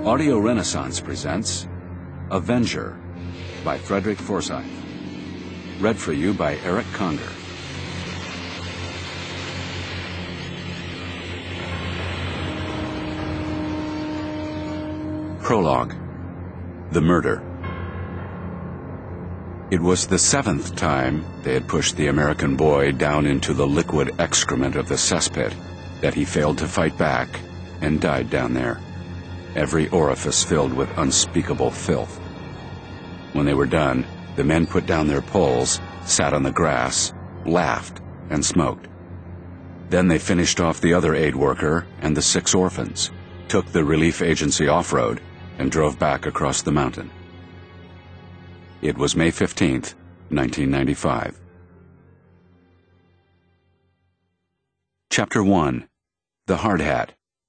Audio Renaissance presents Avenger by Frederick Forsyth. Read for you by Eric Conger. Prologue. The Murder. It was the 7th time they had pushed the American boy down into the liquid excrement of the cesspit that he failed to fight back and died down there, every orifice filled with unspeakable filth. When they were done, the men put down their poles, sat on the grass, laughed, and smoked. Then they finished off the other aid worker and the 6 orphans, took the relief agency off-road, and drove back across the mountain. It was May 15th, 1995. Chapter 1. The Hard Hat.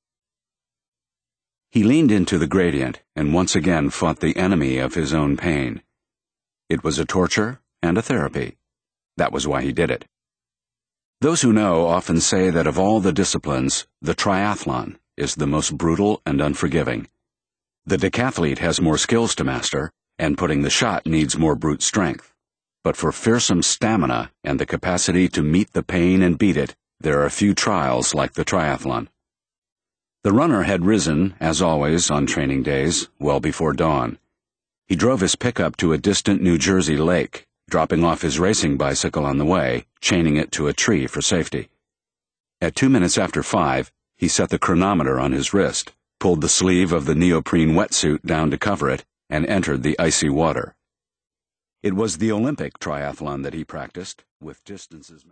He leaned into the gradient and once again fought the enemy of his own pain. It was a torture and a therapy. That was why he did it. Those who know often say that of all the disciplines, the triathlon is the most brutal and unforgiving. The decathlete has more skills to master, and putting the shot needs more brute strength. But for fearsome stamina and the capacity to meet the pain and beat it, there are few trials like the triathlon. The runner had risen, as always on training days, well before dawn. He drove his pickup to a distant New Jersey lake, dropping off his racing bicycle on the way, chaining it to a tree for safety. At 2 minutes after 5, he set the chronometer on his wrist, pulled the sleeve of the neoprene wetsuit down to cover it, and entered the icy water. It was the Olympic triathlon that he practiced, with distances